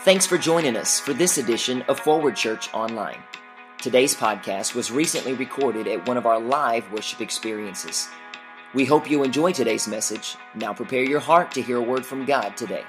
Thanks for joining us for this edition of Forward Church Online. Today's podcast was recently recorded at one of our live worship experiences. We hope you enjoy today's message. Now prepare your heart to hear a word from God today.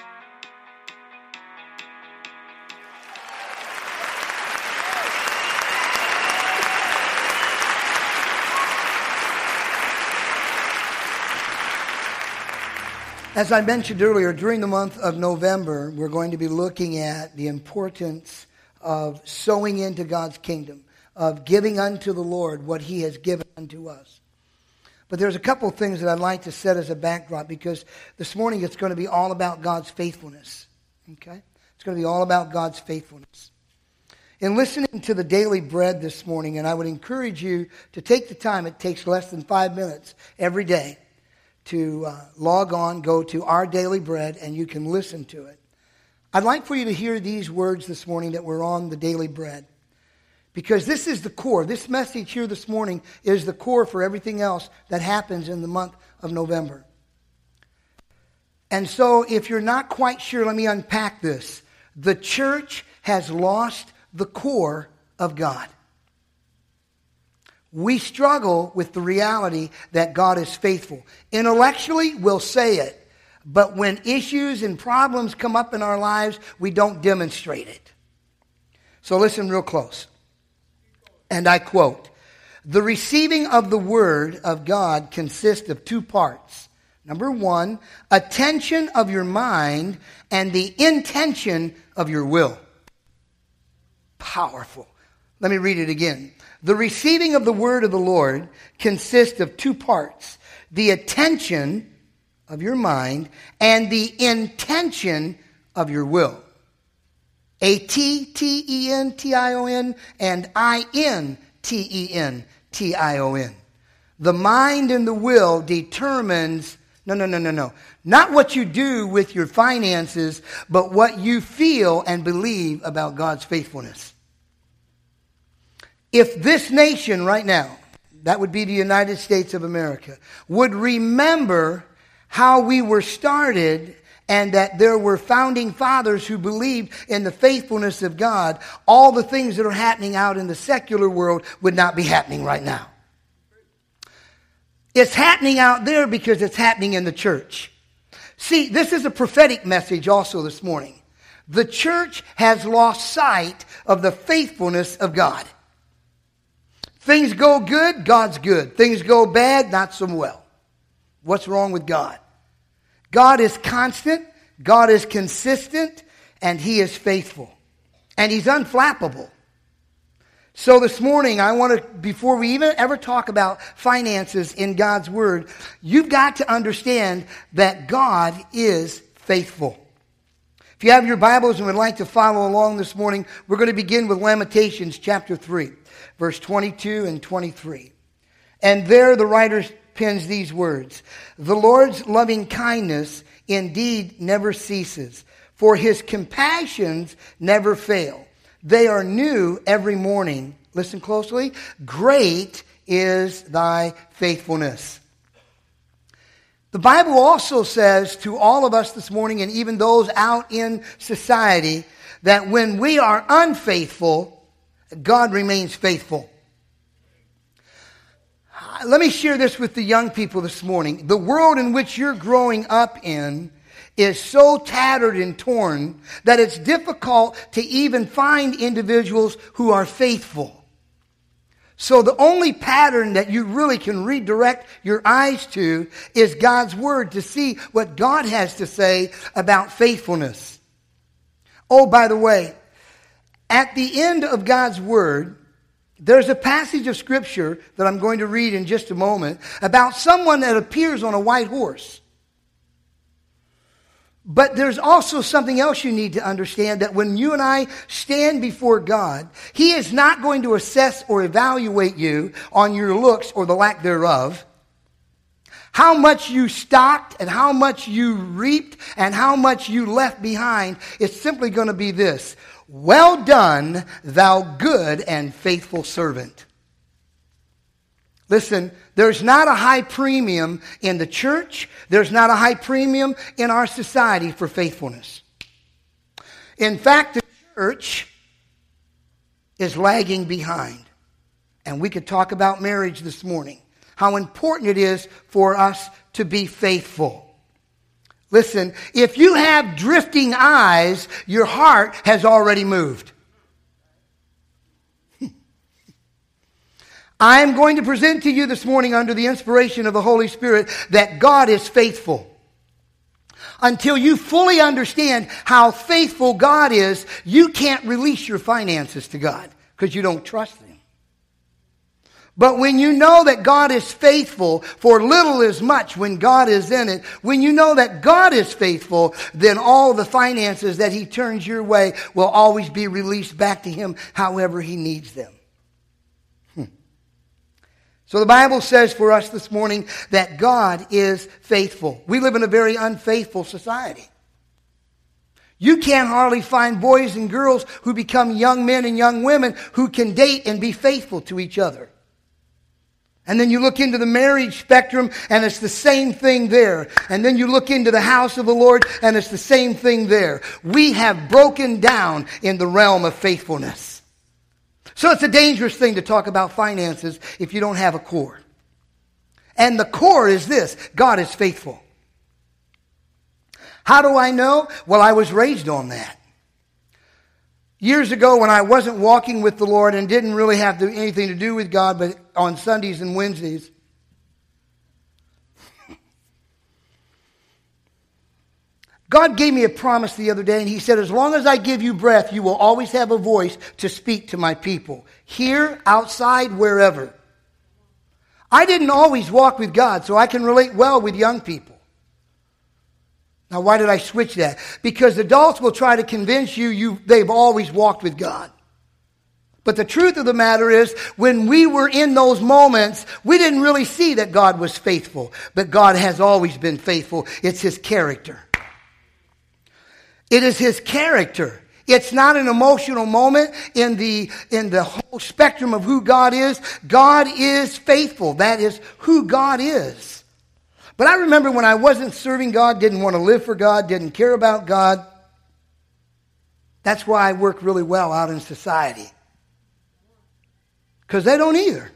As I mentioned earlier, during the month of November, we're going to be looking at the importance of sowing into God's kingdom, of giving unto the Lord what He has given unto us. But there's a couple of things that I'd like to set as a backdrop, because this morning it's going to be all about God's faithfulness. Okay? It's going to be all about God's faithfulness. In listening to the Daily Bread this morning, and I would encourage you to take the time, it takes less than 5 minutes every day, to log on, go to Our Daily Bread, and you can listen to it. I'd like for you to hear these words this morning that were on the Daily Bread, because this is the core. This message here this morning is the core for everything else that happens in the month of November. And so if you're not quite sure, let me unpack this. The church has lost the core of God. We struggle with the reality that God is faithful. Intellectually, we'll say it. But when issues and problems come up in our lives, we don't demonstrate it. So listen real close. And I quote, "The receiving of the word of God consists of two parts. Number one, attention of your mind and the intention of your will." Powerful. Let me read it again. The receiving of the word of the Lord consists of two parts. The attention of your mind and the intention of your will. A-T-T-E-N-T-I-O-N and I-N-T-E-N-T-I-O-N. The mind and the will determines, no. Not what you do with your finances, but what you feel and believe about God's faithfulness. If this nation right now, that would be the United States of America, would remember how we were started and that there were founding fathers who believed in the faithfulness of God, all the things that are happening out in the secular world would not be happening right now. It's happening out there because it's happening in the church. See, this is a prophetic message also this morning. The church has lost sight of the faithfulness of God. Things go good, God's good. Things go bad, not so well. What's wrong with God? God is constant, God is consistent, and He is faithful. And He's unflappable. So this morning, I want to, before we even ever talk about finances in God's Word, you've got to understand that God is faithful. If you have your Bibles and would like to follow along this morning, we're going to begin with Lamentations chapter 3. Verse 22 and 23. And there the writer pens these words. "The Lord's loving kindness indeed never ceases, for His compassions never fail. They are new every morning." Listen closely. "Great is thy faithfulness." The Bible also says to all of us this morning, and even those out in society, that when we are unfaithful, God remains faithful. Let me share this with the young people this morning. The world in which you're growing up in is so tattered and torn that it's difficult to even find individuals who are faithful. So the only pattern that you really can redirect your eyes to is God's Word, to see what God has to say about faithfulness. Oh, by the way, at the end of God's Word, there's a passage of Scripture that I'm going to read in just a moment about someone that appears on a white horse. But there's also something else you need to understand, that when you and I stand before God, He is not going to assess or evaluate you on your looks or the lack thereof. How much you stocked and how much you reaped and how much you left behind is simply going to be this: "Well done, thou good and faithful servant." Listen, there's not a high premium in the church. There's not a high premium in our society for faithfulness. In fact, the church is lagging behind. And we could talk about marriage this morning. How important it is for us to be faithful. Listen, if you have drifting eyes, your heart has already moved. I am going to present to you this morning under the inspiration of the Holy Spirit that God is faithful. Until you fully understand how faithful God is, you can't release your finances to God because you don't trust Him. But when you know that God is faithful, for little is much when God is in it, when you know that God is faithful, then all the finances that He turns your way will always be released back to Him however He needs them. So the Bible says for us this morning that God is faithful. We live in a very unfaithful society. You can't hardly find boys and girls who become young men and young women who can date and be faithful to each other. And then you look into the marriage spectrum and it's the same thing there. And then you look into the house of the Lord and it's the same thing there. We have broken down in the realm of faithfulness. So it's a dangerous thing to talk about finances if you don't have a core. And the core is this: God is faithful. How do I know? Well, I was raised on that. Years ago when I wasn't walking with the Lord and didn't really have anything to do with God, but on Sundays and Wednesdays, God gave me a promise the other day, and He said, as long as I give you breath, you will always have a voice to speak to my people. Here, outside, wherever. I didn't always walk with God, so I can relate well with young people. Now, why did I switch that? Because adults will try to convince you they've always walked with God. But the truth of the matter is, when we were in those moments, we didn't really see that God was faithful. But God has always been faithful. It's His character. It is His character. It's not an emotional moment in the whole spectrum of who God is. God is faithful. That is who God is. But I remember when I wasn't serving God, didn't want to live for God, didn't care about God. That's why I work really well out in society. Because they don't either.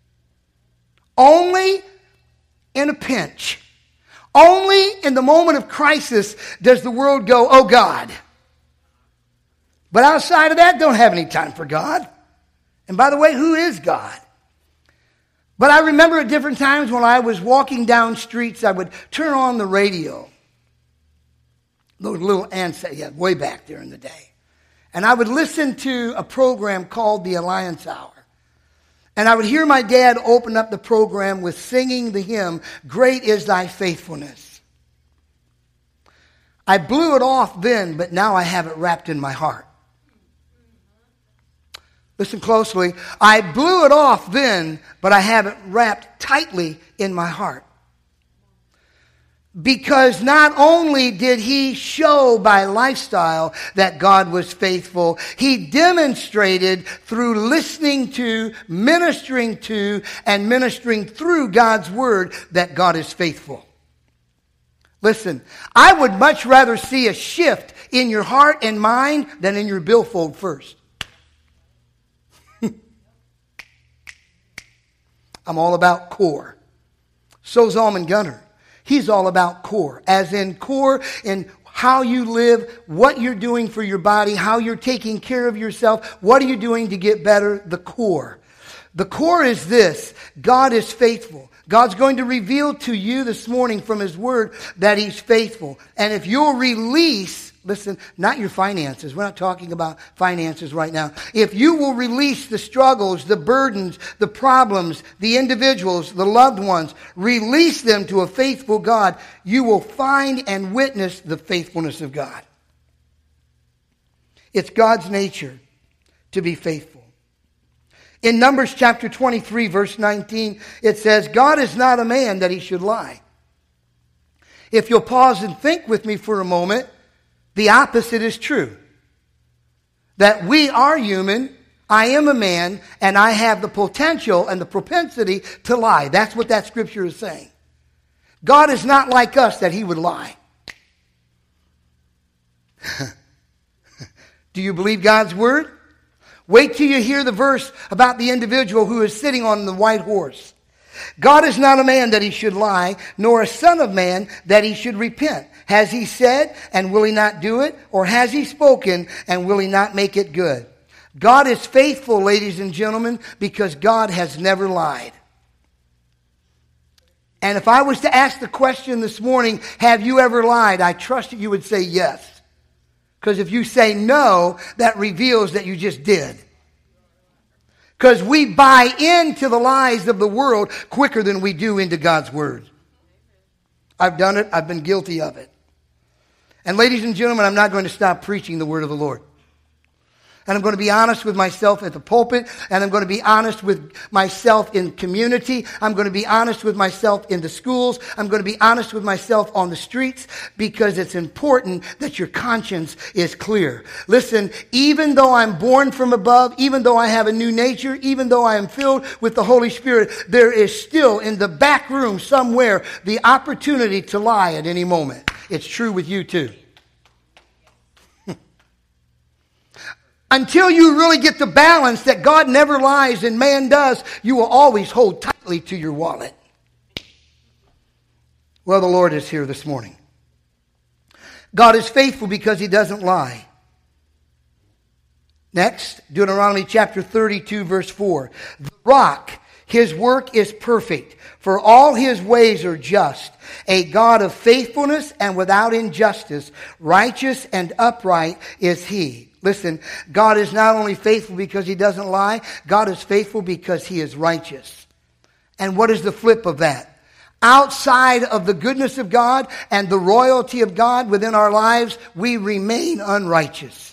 Only in a pinch. Only in the moment of crisis does the world go, oh God. But outside of that, don't have any time for God. And by the way, who is God? But I remember at different times when I was walking down streets, I would turn on the radio. Those little ants, way back there in the day. And I would listen to a program called the Alliance Hour. And I would hear my dad open up the program with singing the hymn, Great is Thy Faithfulness. I blew it off then, but now I have it wrapped in my heart. Listen closely. I blew it off then, but I have it wrapped tightly in my heart. Because not only did He show by lifestyle that God was faithful, He demonstrated through listening to, ministering to, and ministering through God's Word that God is faithful. Listen, I would much rather see a shift in your heart and mind than in your billfold first. I'm all about core. So's Almond Gunner. He's all about core, as in core in how you live, what you're doing for your body, how you're taking care of yourself, what are you doing to get better, the core. The core is this: God is faithful. God's going to reveal to you this morning from His Word that He's faithful. And if you'll release, listen, not your finances. We're not talking about finances right now. If you will release the struggles, the burdens, the problems, the individuals, the loved ones, release them to a faithful God, you will find and witness the faithfulness of God. It's God's nature to be faithful. In Numbers chapter 23, verse 19, it says, God is not a man that He should lie. If you'll pause and think with me for a moment, the opposite is true. That we are human, I am a man, and I have the potential and the propensity to lie. That's what that scripture is saying. God is not like us that He would lie. Do you believe God's word? Wait till you hear the verse about the individual who is sitting on the white horse. God is not a man that he should lie, nor a son of man that he should repent. Has he said, and will he not do it? Or has he spoken, and will he not make it good? God is faithful, ladies and gentlemen, because God has never lied. And if I was to ask the question this morning, have you ever lied? I trust that you would say yes. Because if you say no, that reveals that you just did. Because we buy into the lies of the world quicker than we do into God's word. I've done it. I've been guilty of it. And ladies and gentlemen, I'm not going to stop preaching the word of the Lord. And I'm going to be honest with myself at the pulpit. And I'm going to be honest with myself in community. I'm going to be honest with myself in the schools. I'm going to be honest with myself on the streets, because it's important that your conscience is clear. Listen, even though I'm born from above, even though I have a new nature, even though I am filled with the Holy Spirit, there is still in the back room somewhere the opportunity to lie at any moment. It's true with you too. Until you really get the balance that God never lies and man does, you will always hold tightly to your wallet. Well, the Lord is here this morning. God is faithful because he doesn't lie. Next, Deuteronomy chapter 32, verse 4. The rock, his work is perfect, for all his ways are just. A God of faithfulness and without injustice, righteous and upright is he. Listen, God is not only faithful because he doesn't lie, God is faithful because he is righteous. And what is the flip of that? Outside of the goodness of God and the royalty of God within our lives, we remain unrighteous.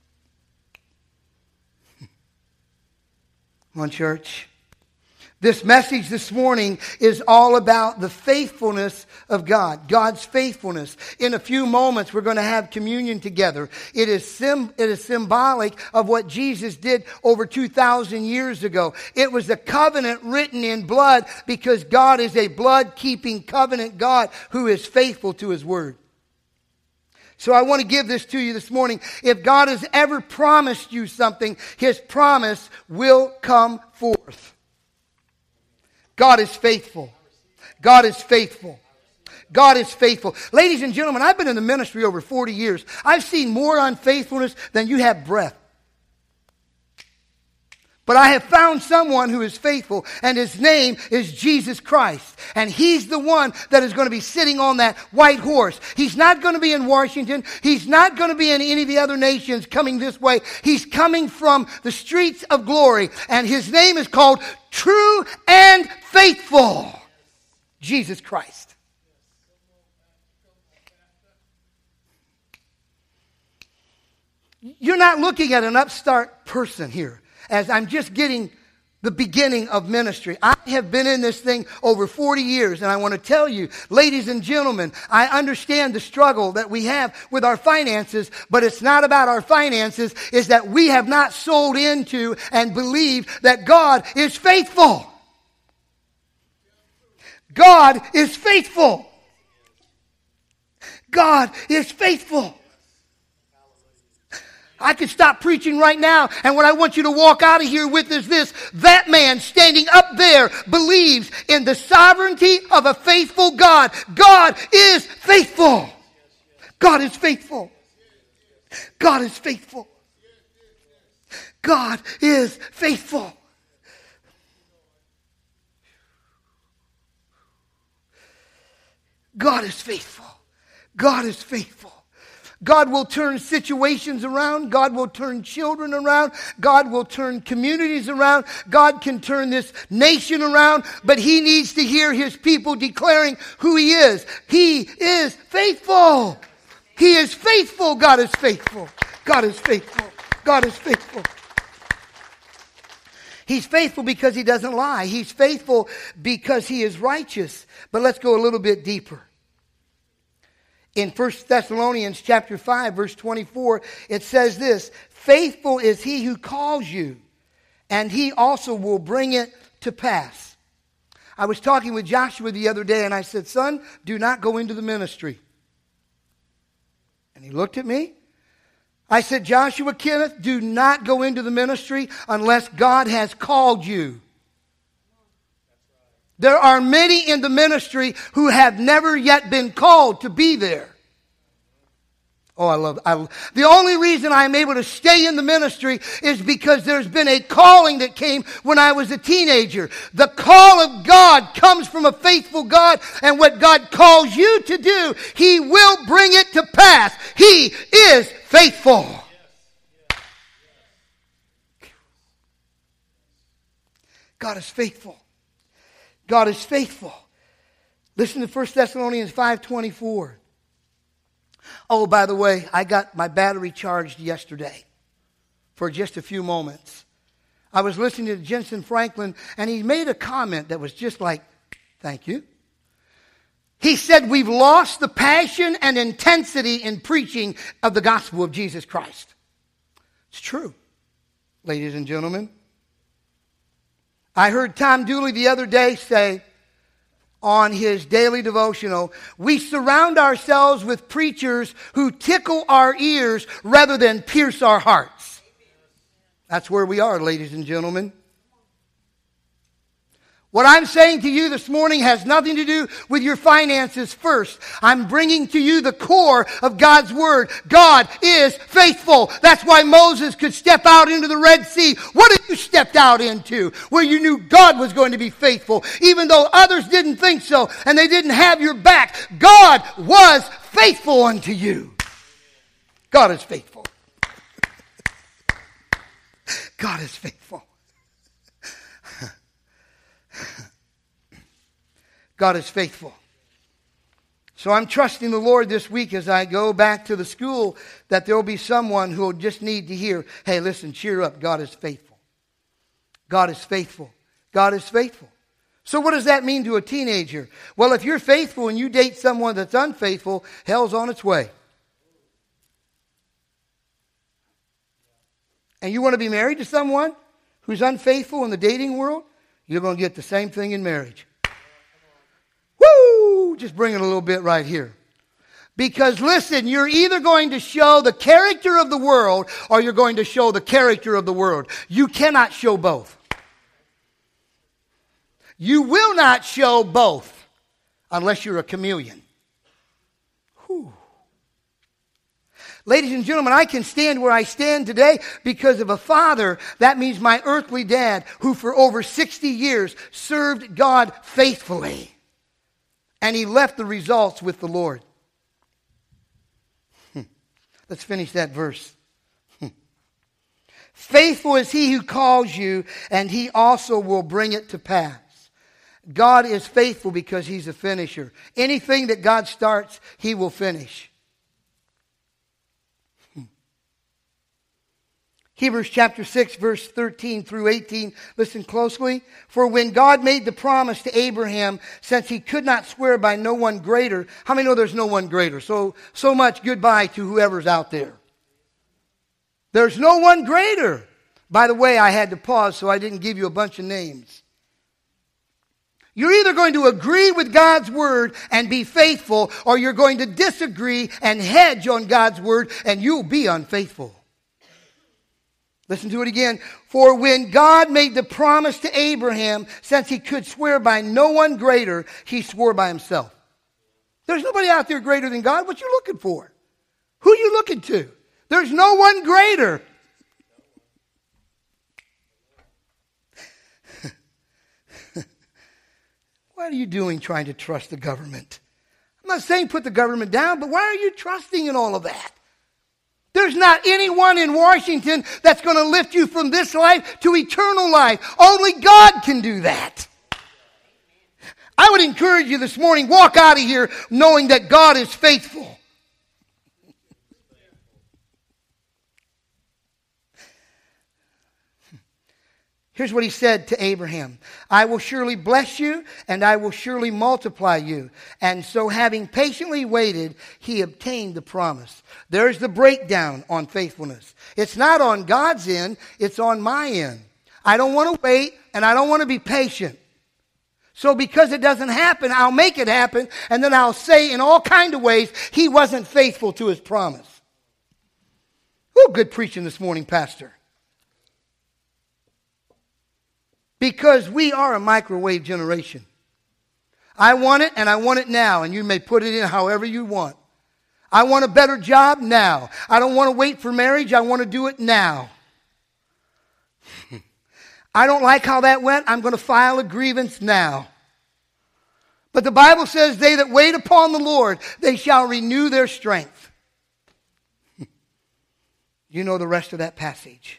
Come on, church. This message this morning is all about the faithfulness of God, God's faithfulness. In a few moments, we're going to have communion together. It is symbolic of what Jesus did over 2,000 years ago. It was a covenant written in blood, because God is a blood-keeping covenant God who is faithful to his word. So I want to give this to you this morning. If God has ever promised you something, his promise will come forth. God is faithful. God is faithful. God is faithful. Ladies and gentlemen, I've been in the ministry over 40 years. I've seen more unfaithfulness than you have breath. But I have found someone who is faithful, and his name is Jesus Christ. And he's the one that is going to be sitting on that white horse. He's not going to be in Washington. He's not going to be in any of the other nations coming this way. He's coming from the streets of glory. And his name is called True and Faithful. Jesus Christ. You're not looking at an upstart person here. As I'm just getting the beginning of ministry. I have been in this thing over 40 years, and I want to tell you, ladies and gentlemen, I understand the struggle that we have with our finances, but it's not about our finances. It's that we have not sold into and believed that God is faithful. God is faithful. God is faithful. I could stop preaching right now, and what I want you to walk out of here with is this. That man standing up there believes in the sovereignty of a faithful God. God is faithful. God is faithful. God is faithful. God is faithful. God is faithful. God is faithful. God will turn situations around. God will turn children around. God will turn communities around. God can turn this nation around. But he needs to hear his people declaring who he is. He is faithful. He is faithful. God is faithful. God is faithful. God is faithful. He's faithful because he doesn't lie. He's faithful because he is righteous. But let's go a little bit deeper. In 1 Thessalonians chapter 5, verse 24, it says this, faithful is he who calls you, and he also will bring it to pass. I was talking with Joshua the other day, and I said, son, do not go into the ministry. And he looked at me. I said, Joshua Kenneth, do not go into the ministry unless God has called you. There are many in the ministry who have never yet been called to be there. Oh, I love the only reason I'm able to stay in the ministry is because there's been a calling that came when I was a teenager. The call of God comes from a faithful God, and what God calls you to do, He will bring it to pass. He is faithful. God is faithful. God is faithful. Listen to 1 Thessalonians 5:24. Oh, by the way, I got my battery charged yesterday for just a few moments. I was listening to Jensen Franklin, and he made a comment that was just like, thank you. He said, we've lost the passion and intensity in preaching of the gospel of Jesus Christ. It's true, ladies and gentlemen. I heard Tom Dooley the other day say on his daily devotional, we surround ourselves with preachers who tickle our ears rather than pierce our hearts. That's where we are, ladies and gentlemen. What I'm saying to you this morning has nothing to do with your finances first. I'm bringing to you the core of God's Word. God is faithful. That's why Moses could step out into the Red Sea. What have you stepped out into? Where you knew God was going to be faithful. Even though others didn't think so and they didn't have your back. God was faithful unto you. God is faithful. God is faithful. God is faithful. So I'm trusting the Lord this week as I go back to the school that there will be someone who will just need to hear, hey, listen, cheer up. God is faithful. God is faithful. God is faithful. So what does that mean to a teenager? Well, if you're faithful and you date someone that's unfaithful, hell's on its way. And you want to be married to someone who's unfaithful in the dating world? You're going to get the same thing in marriage. Woo! Just bring it a little bit right here. Because listen, you're either going to show the character of the world or you're going to show the character of the world. You cannot show both. You will not show both unless you're a chameleon. Whew. Ladies and gentlemen, I can stand where I stand today because of a father. That means my earthly dad, who for over 60 years served God faithfully. And he left the results with the Lord. Let's finish that verse. Faithful is he who calls you, and he also will bring it to pass. God is faithful because he's a finisher. Anything that God starts, he will finish. Hebrews chapter 6, verse 13 through 18. Listen closely. For when God made the promise to Abraham, since he could not swear by no one greater. How many know there's no one greater? So much goodbye to whoever's out there. There's no one greater. By the way, I had to pause so I didn't give you a bunch of names. You're either going to agree with God's word and be faithful, or you're going to disagree and hedge on God's word and you'll be unfaithful. Listen to it again. For when God made the promise to Abraham, since he could swear by no one greater, he swore by himself. There's nobody out there greater than God. What you looking for? Who are you looking to? There's no one greater. What are you doing trying to trust the government? I'm not saying put the government down, but why are you trusting in all of that? There's not anyone in Washington that's going to lift you from this life to eternal life. Only God can do that. I would encourage you this morning, walk out of here knowing that God is faithful. Here's what he said to Abraham. I will surely bless you, and I will surely multiply you. And so having patiently waited, he obtained the promise. There's the breakdown on faithfulness. It's not on God's end, it's on my end. I don't want to wait, and I don't want to be patient. So because it doesn't happen, I'll make it happen, and then I'll say in all kinds of ways, he wasn't faithful to his promise. Oh, good preaching this morning, Pastor. Because we are a microwave generation. I want it, and I want it now, and you may put it in however you want. I want a better job now. I don't want to wait for marriage. I want to do it now. I don't like how that went. I'm going to file a grievance now. But the Bible says, they that wait upon the Lord, they shall renew their strength. You know the rest of that passage.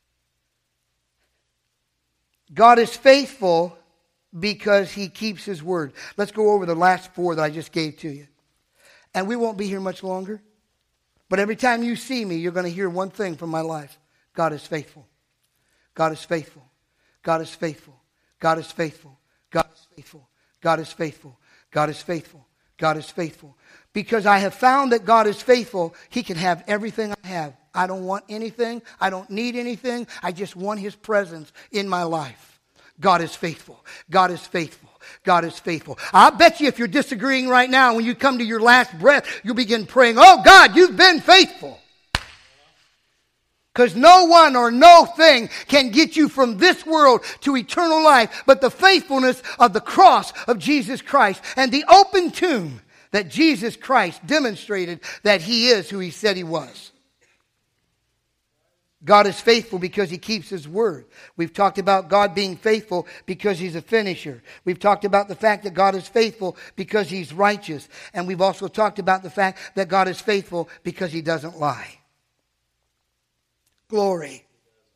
God is faithful because He keeps His word. Let's go over the last 4 that I just gave to you. And we won't be here much longer. But every time you see me, you're going to hear one thing from my life. God is faithful. God is faithful. God is faithful. God is faithful. God is faithful. God is faithful. God is faithful. God is faithful. Because I have found that God is faithful, He can have everything I have. I don't want anything. I don't need anything. I just want His presence in my life. God is faithful. God is faithful. God is faithful. I'll bet you if you're disagreeing right now, when you come to your last breath, you'll begin praying, oh God, you've been faithful. Because no one or no thing can get you from this world to eternal life but the faithfulness of the cross of Jesus Christ and the open tomb that Jesus Christ demonstrated that He is who He said He was. God is faithful because He keeps His word. We've talked about God being faithful because He's a finisher. We've talked about the fact that God is faithful because He's righteous. And we've also talked about the fact that God is faithful because He doesn't lie. Glory.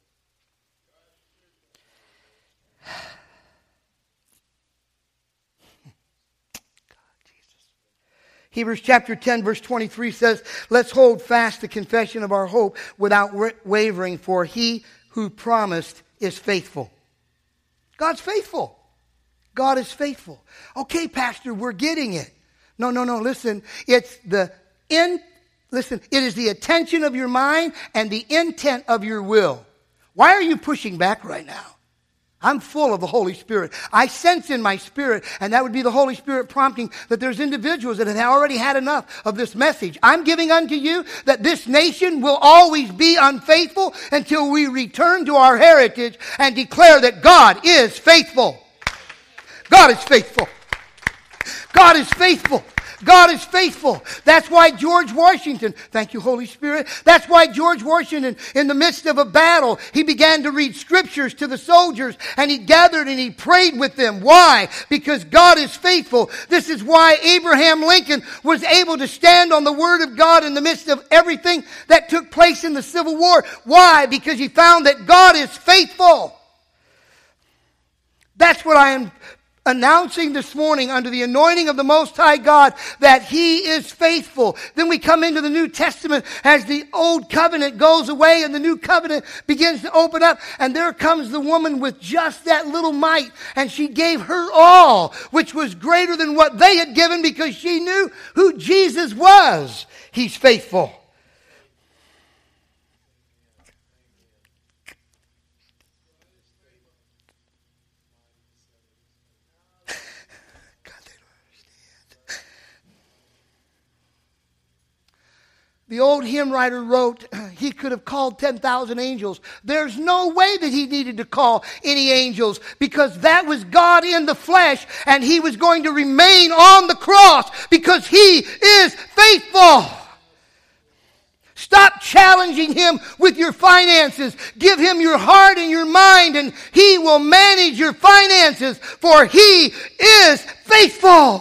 Hebrews chapter 10 verse 23 says, let's hold fast the confession of our hope without wavering, for He who promised is faithful. God's faithful. God is faithful. Okay, Pastor, we're getting it. No. Listen, it's the end. Listen, it is the attention of your mind and the intent of your will. Why are you pushing back right now? I'm full of the Holy Spirit. I sense in my spirit, and that would be the Holy Spirit prompting, that there's individuals that have already had enough of this message. I'm giving unto you that this nation will always be unfaithful until we return to our heritage and declare that God is faithful. God is faithful. God is faithful. God is faithful. That's why George Washington, thank you, Holy Spirit. That's why George Washington, in the midst of a battle, he began to read scriptures to the soldiers, and he gathered and he prayed with them. Why? Because God is faithful. This is why Abraham Lincoln was able to stand on the Word of God in the midst of everything that took place in the Civil War. Why? Because he found that God is faithful. That's what I am announcing this morning under the anointing of the Most High God, that He is faithful. Then we come into the New Testament as the old covenant goes away and the new covenant begins to open up, and there comes the woman with just that little mite, and she gave her all, which was greater than what they had given, because she knew who Jesus was. He's faithful. The old hymn writer wrote, he could have called 10,000 angels. There's no way that he needed to call any angels, because that was God in the flesh, and He was going to remain on the cross because He is faithful. Stop challenging Him with your finances. Give Him your heart and your mind, and He will manage your finances, for He is faithful.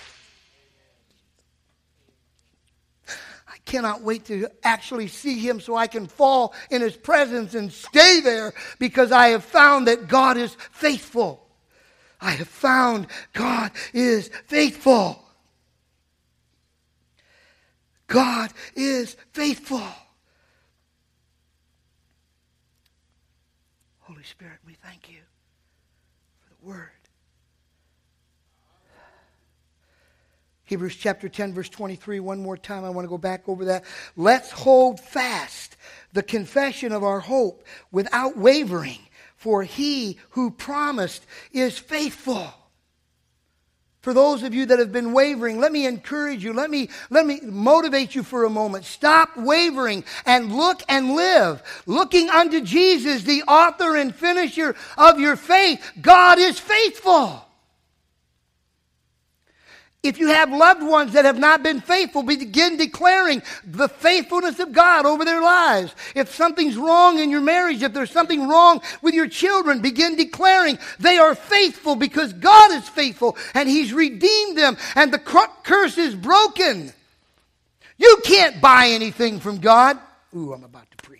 Cannot wait to actually see Him so I can fall in His presence and stay there, because I have found that God is faithful. I have found God is faithful. God is faithful. Holy Spirit, we thank You for the Word. Hebrews chapter 10, verse 23, one more time. I want to go back over that. Let's hold fast the confession of our hope without wavering, for He who promised is faithful. For those of you that have been wavering, let me encourage you. Let me motivate you for a moment. Stop wavering and look and live. Looking unto Jesus, the author and finisher of your faith. God is faithful. If you have loved ones that have not been faithful, begin declaring the faithfulness of God over their lives. If something's wrong in your marriage, if there's something wrong with your children, begin declaring they are faithful because God is faithful and He's redeemed them and the curse is broken. You can't buy anything from God. Ooh, I'm about to preach.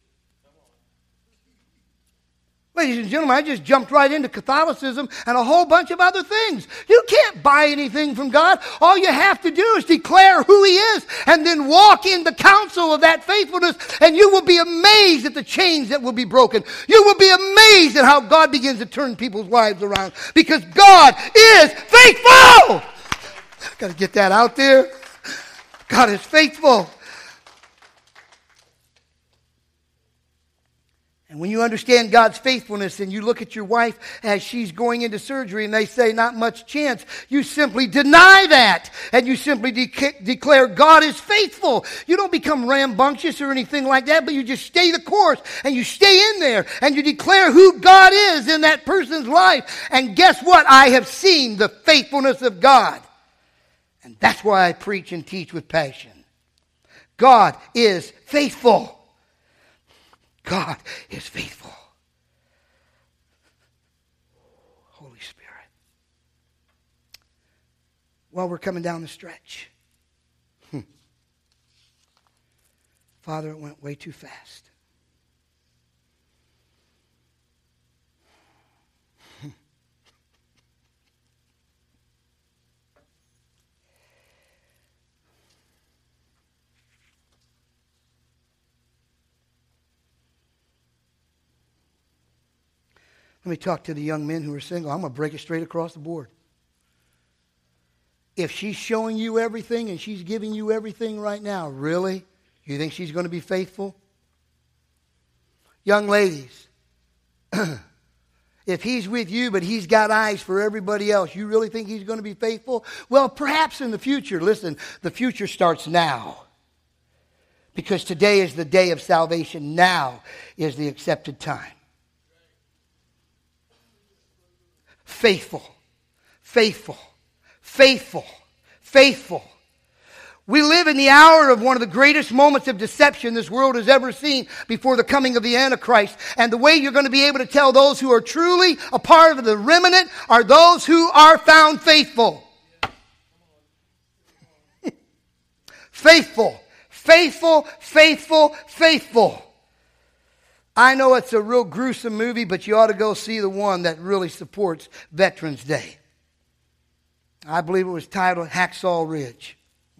Ladies and gentlemen, I just jumped right into Catholicism and a whole bunch of other things. You can't buy anything from God. All you have to do is declare who He is and then walk in the counsel of that faithfulness, and you will be amazed at the chains that will be broken. You will be amazed at how God begins to turn people's lives around because God is faithful. Got to get that out there. God is faithful. And when you understand God's faithfulness and you look at your wife as she's going into surgery and they say not much chance, you simply deny that and you simply declare God is faithful. You don't become rambunctious or anything like that, but you just stay the course and you stay in there and you declare who God is in that person's life. And guess what? I have seen the faithfulness of God. And that's why I preach and teach with passion. God is faithful. God is faithful. Holy Spirit. Well, we're coming down the stretch. Father, it went way too fast. Let me talk to the young men who are single. I'm going to break it straight across the board. If she's showing you everything and she's giving you everything right now, really? You think she's going to be faithful? Young ladies, if he's with you but he's got eyes for everybody else, you really think he's going to be faithful? Well, perhaps in the future. Listen, the future starts now. Because today is the day of salvation. Now is the accepted time. Faithful, faithful, faithful, faithful. We live in the hour of one of the greatest moments of deception this world has ever seen before the coming of the Antichrist. And the way you're going to be able to tell those who are truly a part of the remnant are those who are found faithful. Faithful, faithful, faithful, faithful. I know it's a real gruesome movie, but you ought to go see the one that really supports Veterans Day. I believe it was titled Hacksaw Ridge.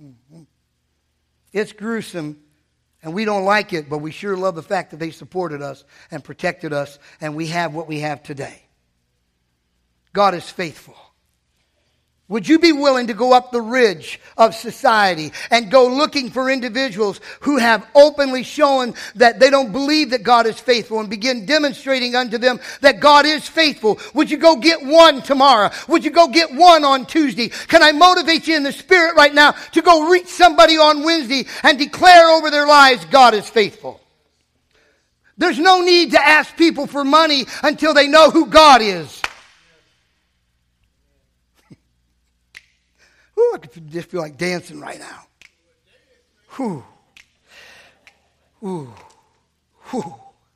It's gruesome, and we don't like it, but we sure love the fact that they supported us and protected us, and we have what we have today. God is faithful. Would you be willing to go up the ridge of society and go looking for individuals who have openly shown that they don't believe that God is faithful and begin demonstrating unto them that God is faithful? Would you go get one tomorrow? Would you go get one on Tuesday? Can I motivate you in the Spirit right now to go reach somebody on Wednesday and declare over their lives God is faithful? There's no need to ask people for money until they know who God is. Ooh, I could just feel like dancing right now. Whew. Ooh. Whew.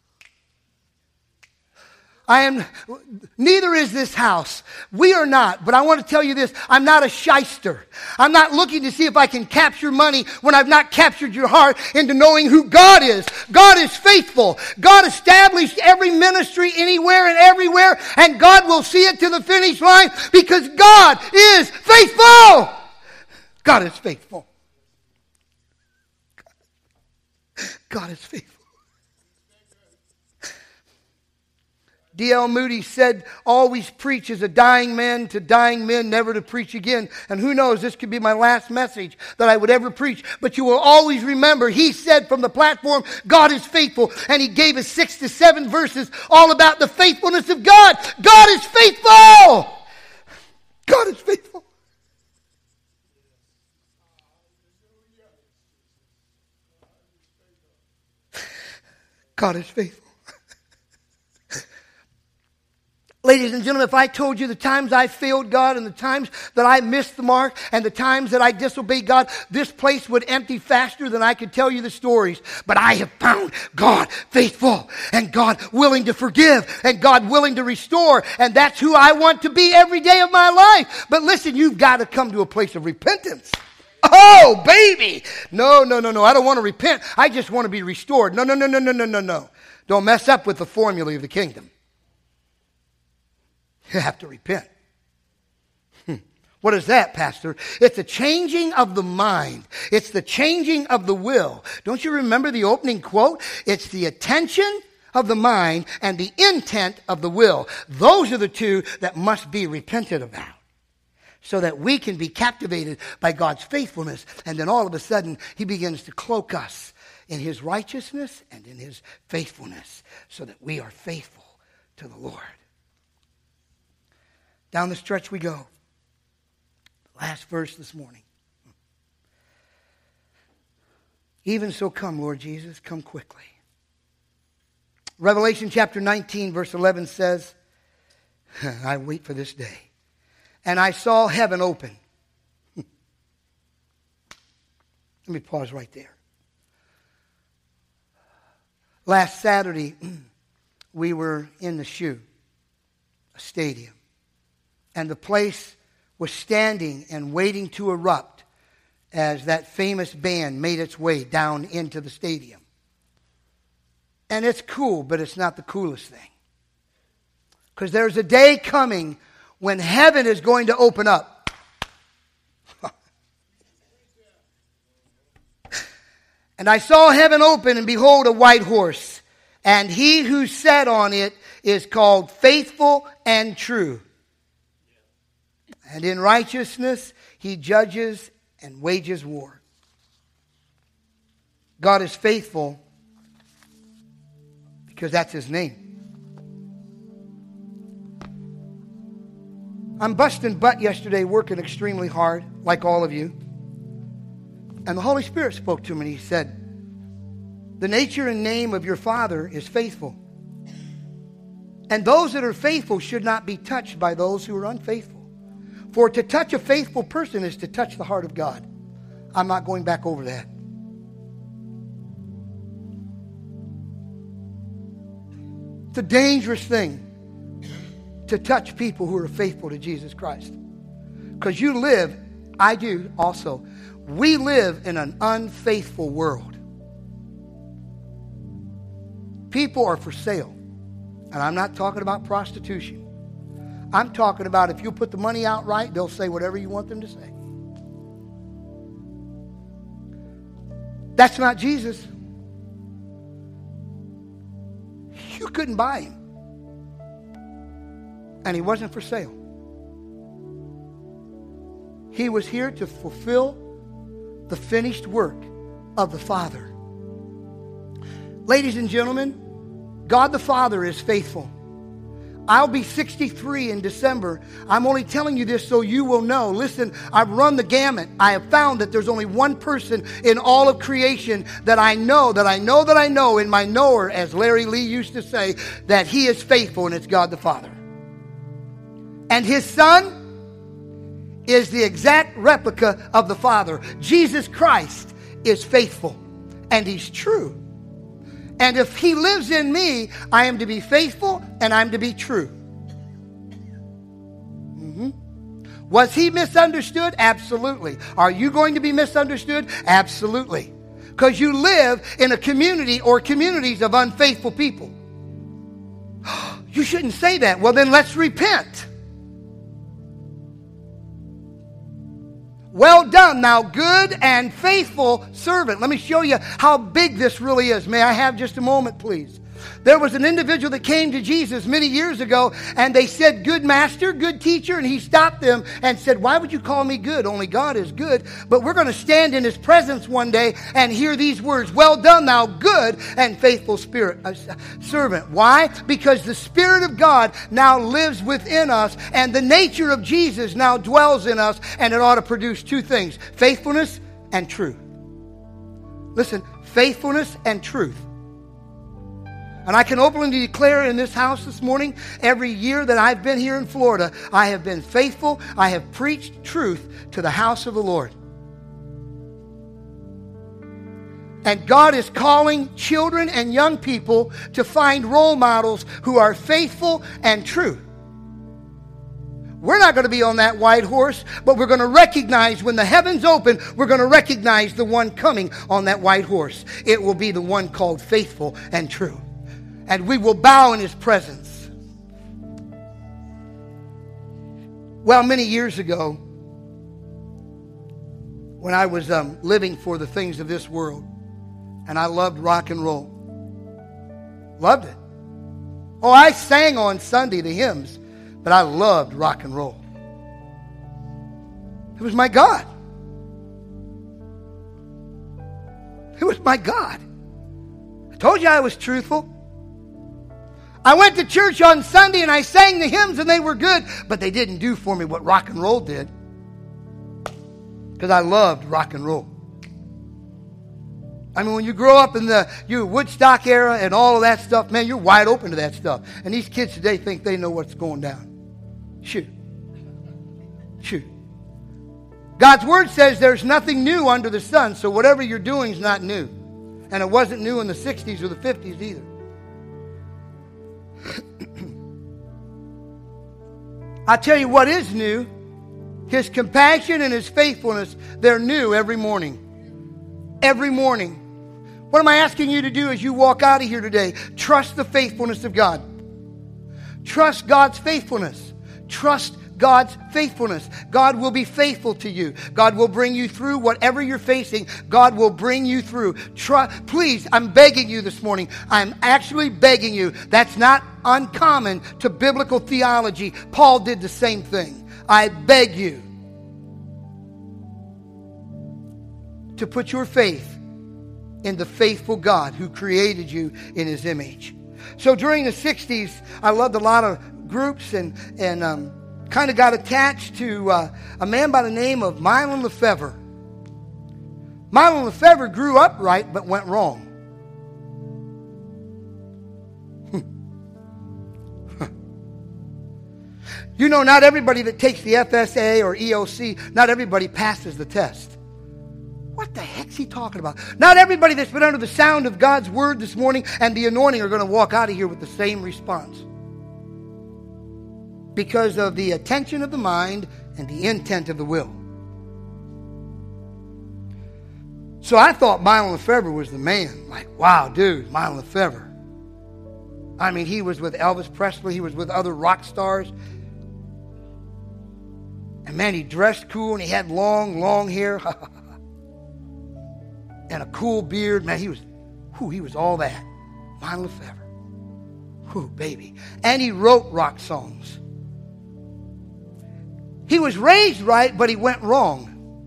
Neither is this house. We are not. But I want to tell you this. I'm not a shyster. I'm not looking to see if I can capture money when I've not captured your heart into knowing who God is. God is faithful. God established every ministry anywhere and everywhere, and God will see it to the finish line because God is faithful. God is faithful. God is faithful. D.L. Moody said, always preach as a dying man to dying men, never to preach again. And who knows, this could be my last message that I would ever preach. But you will always remember, he said from the platform, God is faithful. And he gave us 6 to 7 verses all about the faithfulness of God. God is faithful. God is faithful. God is faithful. Ladies and gentlemen, if I told you the times I failed God and the times that I missed the mark and the times that I disobeyed God, this place would empty faster than I could tell you the stories. But I have found God faithful and God willing to forgive and God willing to restore. And that's who I want to be every day of my life. But listen, you've got to come to a place of repentance. Oh, baby. No. I don't want to repent. I just want to be restored. No. Don't mess up with the formula of the kingdom. You have to repent. What is that, Pastor? It's a changing of the mind. It's the changing of the will. Don't you remember the opening quote? It's the attention of the mind and the intent of the will. Those are the two that must be repented about, so that we can be captivated by God's faithfulness. And then all of a sudden, He begins to cloak us in His righteousness and in His faithfulness, so that we are faithful to the Lord. Down the stretch we go. Last verse this morning. Even so come, Lord Jesus, come quickly. Revelation chapter 19, verse 11 says, I wait for this day. And I saw heaven open. Let me pause right there. Last Saturday, we were in the Shoe, a stadium. And the place was standing and waiting to erupt as that famous band made its way down into the stadium. And it's cool, but it's not the coolest thing. Because there's a day coming when heaven is going to open up. And I saw heaven open, and behold, a white horse. And he who sat on it is called Faithful and True. And in righteousness he judges and wages war. God is faithful because that's His name. I'm busting butt yesterday, working extremely hard, like all of you. And the Holy Spirit spoke to me and He said, the nature and name of your Father is faithful. And those that are faithful should not be touched by those who are unfaithful. For to touch a faithful person is to touch the heart of God. I'm not going back over that. It's a dangerous thing to touch people who are faithful to Jesus Christ. Because you live, I do also, we live in an unfaithful world. People are for sale. And I'm not talking about prostitution. I'm talking about if you put the money out right, they'll say whatever you want them to say. That's not Jesus. You couldn't buy Him. And He wasn't for sale. He was here to fulfill the finished work of the Father. Ladies and gentlemen, God the Father is faithful. I'll be 63 in December. I'm only telling you this so you will know. Listen, I've run the gamut. I have found that there's only one person in all of creation that I know in my knower, as Larry Lee used to say, that He is faithful, and it's God the Father. And His Son is the exact replica of the Father. Jesus Christ is faithful, and He's true. And if He lives in me, I am to be faithful and I'm to be true. Was He misunderstood? Absolutely. Are you going to be misunderstood? Absolutely. Because you live in a community or communities of unfaithful people. You shouldn't say that. Well, then let's repent. Well done, thou good and faithful servant. Let me show you how big this really is. May I have just a moment, please? There was an individual that came to Jesus many years ago, and they said, good master, good teacher, and He stopped them and said, why would you call me good? Only God is good. But we're going to stand in His presence one day and hear these words, well done, thou good and faithful servant. Why? Because the Spirit of God now lives within us, and the nature of Jesus now dwells in us, and it ought to produce two things, faithfulness and truth. Listen, faithfulness and truth. And I can openly declare in this house this morning, every year that I've been here in Florida, I have been faithful. I have preached truth to the house of the Lord. And God is calling children and young people to find role models who are faithful and true. We're not going to be on that white horse, but we're going to recognize when the heavens open, we're going to recognize the one coming on that white horse. It will be the one called faithful and true. And we will bow in his presence. Well, many years ago, when I was living for the things of this world, and I loved rock and roll. Loved it. Oh, I sang on Sunday the hymns, but I loved rock and roll. It was my God. It was my God. I told you I was truthful. I went to church on Sunday and I sang the hymns and they were good, but they didn't do for me what rock and roll did. Because I loved rock and roll. I mean, when you grow up in the Woodstock era and all of that stuff, man, you're wide open to that stuff. And these kids today think they know what's going down. Shoot. God's word says there's nothing new under the sun, so whatever you're doing is not new. And it wasn't new in the 60s or the 50s either. I'll tell you what is new. His compassion and his faithfulness, they're new every morning. Every morning. What am I asking you to do as you walk out of here today? Trust the faithfulness of God. Trust God's faithfulness. Trust God's faithfulness. God will be faithful to you. God will bring you through whatever you're facing. God will bring you through. Please, I'm begging you this morning. I'm actually begging you. That's not uncommon to biblical theology. Paul did the same thing. I beg you to put your faith in the faithful God who created you in his image. So during the 60s, I loved a lot of groups and kind of got attached to a man by the name of Mylon Lefevre. Mylon Lefevre grew up right but went wrong. You know, not everybody that takes the FSA or EOC, not everybody passes the test. What the heck's he talking about? Not everybody that's been under the sound of God's word this morning and the anointing are going to walk out of here with the same response. Because of the attention of the mind and the intent of the will. So I thought Mylon Lefevre was the man. Like, wow, dude, Mylon Lefevre. I mean, he was with Elvis Presley. He was with other rock stars. And man, he dressed cool and he had long hair. And a cool beard. Man, he was all that. Mylon Lefevre. Whew, baby. And he wrote rock songs. He was raised right, but he went wrong.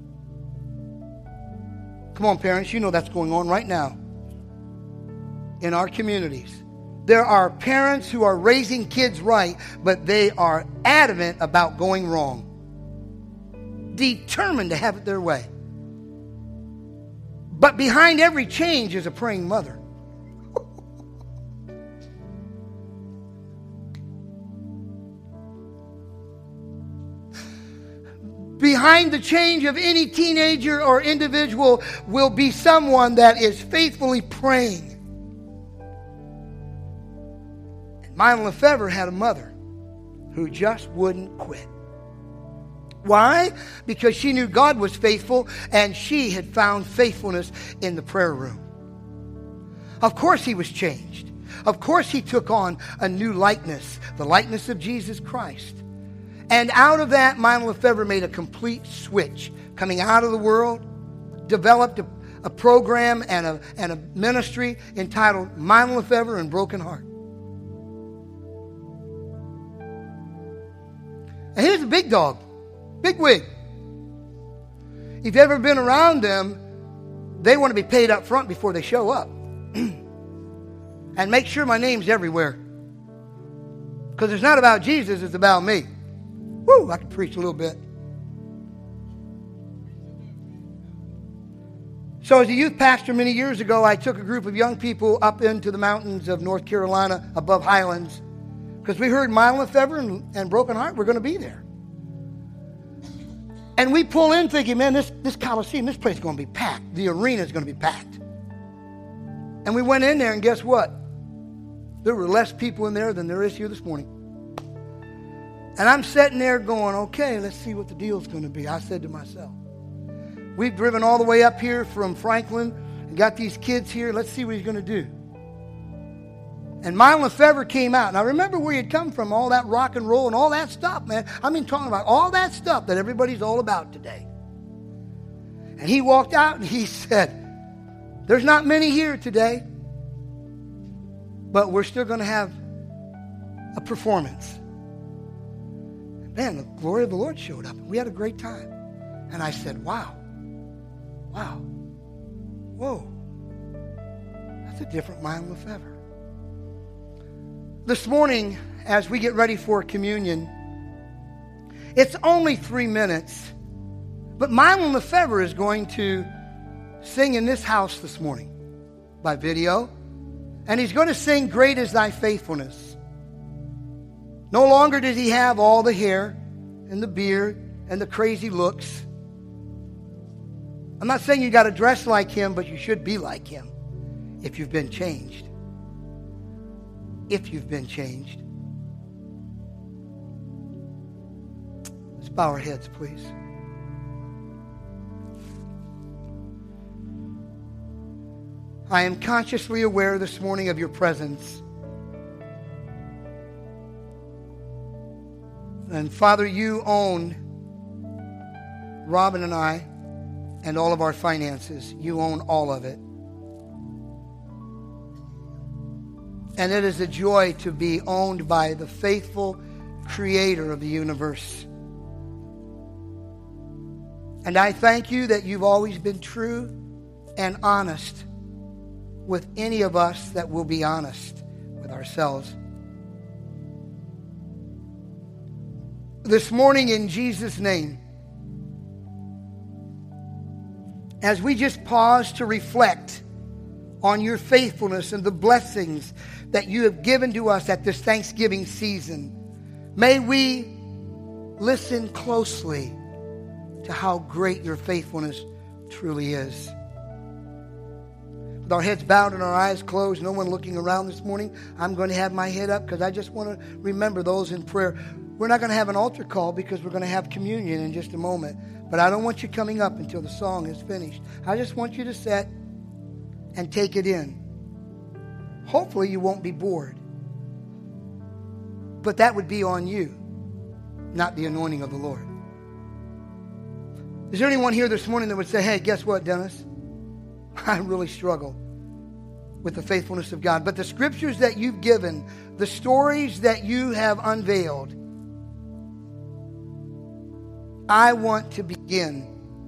Come on, parents, you know that's going on right now in our communities. There are parents who are raising kids right, but they are adamant about going wrong. Determined to have it their way. But behind every change is a praying mother. Behind the change of any teenager or individual will be someone that is faithfully praying. And Mylon Lefevre had a mother who just wouldn't quit. Why? Because she knew God was faithful and she had found faithfulness in the prayer room. Of course he was changed. Of course he took on a new likeness, the likeness of Jesus Christ. And out of that, Mylon Lefevre made a complete switch. Coming out of the world, developed a program and a ministry entitled Mylon Lefevre and Broken Heart. And here's a big dog. Big wig. If you've ever been around them, they want to be paid up front before they show up. And make sure my name's everywhere. Because it's not about Jesus, it's about me. Woo, I can preach a little bit. So as a youth pastor many years ago, I took a group of young people up into the mountains of North Carolina above Highlands because we heard Mile Lefevre and Broken Heart were going to be there. And we pull in thinking, man, this Coliseum, this place is going to be packed. The arena is going to be packed. And we went in there, and guess what? There were less people in there than there is here this morning. And I'm sitting there going, okay, let's see what the deal's going to be. I said to myself, we've driven all the way up here from Franklin and got these kids here. Let's see what he's going to do. And Mile Lefevre came out. And I remember where he had come from, all that rock and roll and all that stuff, man. I mean, talking about all that stuff that everybody's all about today. And he walked out and he said, there's not many here today, but we're still going to have a performance. Man, the glory of the Lord showed up. We had a great time. And I said, wow, whoa, that's a different Mile Lefevre. This morning, as we get ready for communion, it's only 3 minutes, but Mile Lefevre is going to sing in this house this morning by video, and he's going to sing Great Is Thy Faithfulness. No longer does he have all the hair and the beard and the crazy looks. I'm not saying you got to dress like him, but you should be like him if you've been changed. If you've been changed. Let's bow our heads, please. I am consciously aware this morning of your presence. And Father, you own Robin and I and all of our finances. You own all of it. And it is a joy to be owned by the faithful creator of the universe. And I thank you that you've always been true and honest with any of us that will be honest with ourselves. This morning, in Jesus' name, as we just pause to reflect on your faithfulness and the blessings that you have given to us at this Thanksgiving season, may we listen closely to how great your faithfulness truly is. With our heads bowed and our eyes closed, no one looking around this morning, I'm going to have my head up because I just want to remember those in prayer. We're not going to have an altar call because we're going to have communion in just a moment. But I don't want you coming up until the song is finished. I just want you to sit and take it in. Hopefully you won't be bored. But that would be on you, not the anointing of the Lord. Is there anyone here this morning that would say, hey, guess what, Dennis? I really struggle with the faithfulness of God. But the scriptures that you've given, the stories that you have unveiled, I want to begin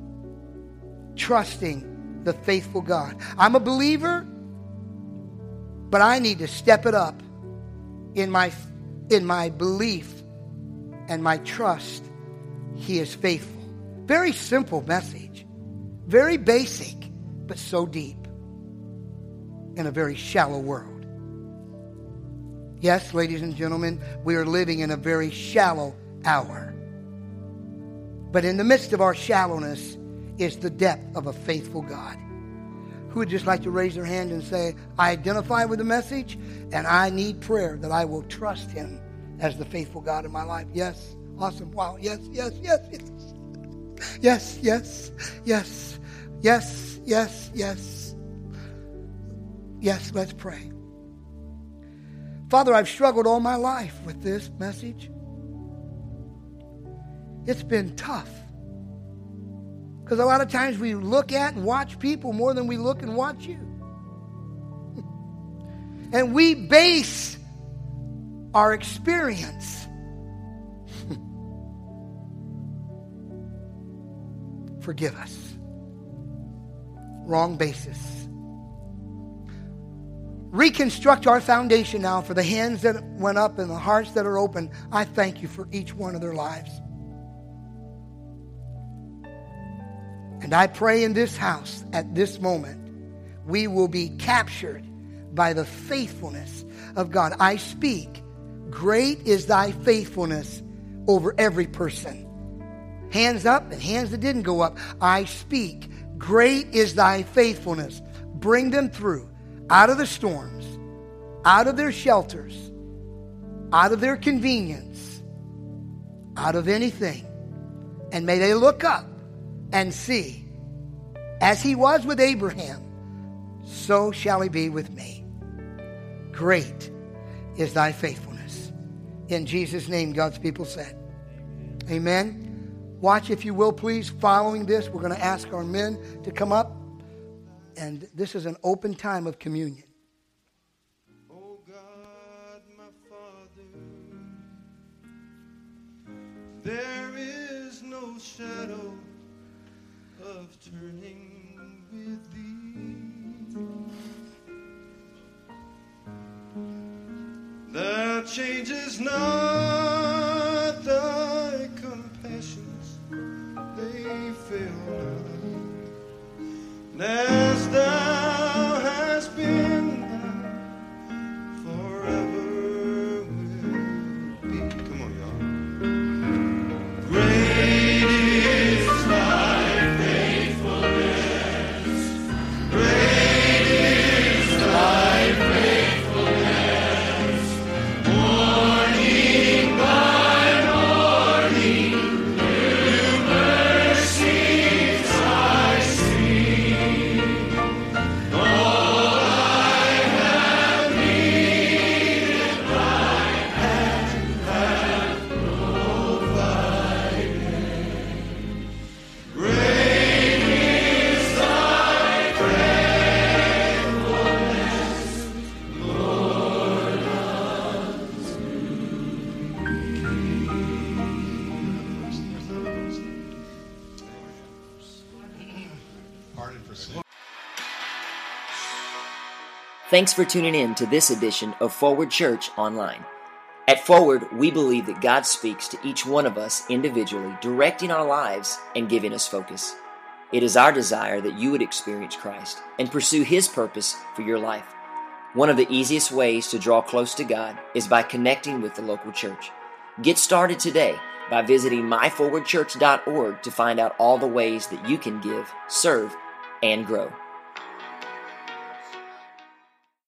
trusting the faithful God. I'm a believer, but I need to step it up in my belief and my trust. He is faithful. Very simple message. Very basic, but so deep in a very shallow world. Yes, ladies and gentlemen, we are living in a very shallow hour. But in the midst of our shallowness is the depth of a faithful God. Who would just like to raise their hand and say, I identify with the message and I need prayer that I will trust him as the faithful God in my life? Yes. Awesome. Wow. Yes, yes, yes, yes. Yes, yes, yes, yes, yes, yes. Yes, let's pray. Father, I've struggled all my life with this message. It's been tough. Because a lot of times we look at and watch people more than we look and watch you. And we base our experience. Forgive us. Wrong basis. Reconstruct our foundation now for the hands that went up and the hearts that are open. I thank you for each one of their lives. And I pray in this house at this moment, we will be captured by the faithfulness of God. I speak, great is thy faithfulness over every person. Hands up and hands that didn't go up. I speak, great is thy faithfulness. Bring them through, out of the storms, out of their shelters, out of their convenience, out of anything. And may they look up and see, as he was with Abraham, so shall he be with me. Great is thy faithfulness. In Jesus' name, God's people said, amen. Watch, if you will, please, following this, we're going to ask our men to come up. And this is an open time of communion. Oh God, my Father, there is no shadow of turning with thee. That changes not, thy compassions, they fail not. And as thou hast been, thou forever will be. Come on, y'all. Great is thy faithfulness. Great is thy faithfulness. Morning by morning, new mercies I see. All I have needed, thy hand hath provided. Great is thy faithfulness, Lord, Pardon for sin. Thanks for tuning in to this edition of Forward Church Online. At Forward, we believe that God speaks to each one of us individually, directing our lives and giving us focus. It is our desire that you would experience Christ and pursue His purpose for your life. One of the easiest ways to draw close to God is by connecting with the local church. Get started today by visiting myforwardchurch.org to find out all the ways that you can give, serve, and grow.